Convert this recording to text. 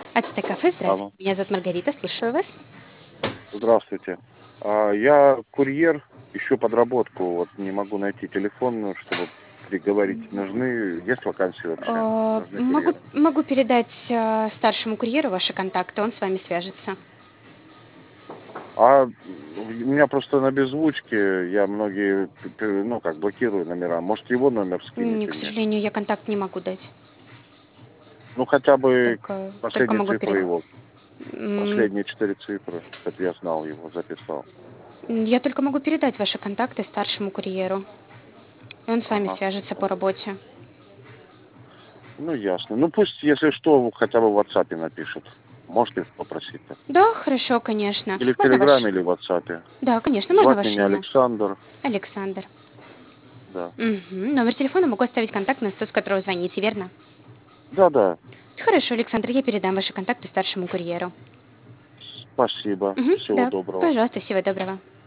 Ацтекафе, Алло, здравствуйте. Меня зовут Маргарита, слушаю вас. здравствуйте. Я курьер, ищу подработку. Вот не могу найти телефон, ну, чтобы приговорить. Нужны, есть вакансии вообще? Нужны Могу, курьеры. могу передать старшему курьеру ваши контакты, он с вами свяжется. У меня просто на беззвучке, я многие, ну, как блокирую номера. Может, его номер К скинете мне? сожалению, я контакт не могу дать. Ну, хотя бы Только последние могу цифры передать. его, последние 4 цифры, чтобы я знал его, записал. Я только могу передать ваши контакты старшему курьеру. И он с вами Ага. свяжется по работе. Ну, ясно. Ну, пусть, если что, хотя бы в WhatsApp напишет. Можете попросить так. Да, хорошо, конечно. Или в Можно Телеграме, ваш... или в WhatsApp. Да, конечно, можно Звать ваше меня имя? Александр. Александр. Да. Номер телефона могу оставить контакт на тот, с которого звоните, верно? Да-да. Хорошо, Александр, я передам ваши контакты старшему курьеру. Спасибо. Всего Да, доброго. пожалуйста, всего доброго.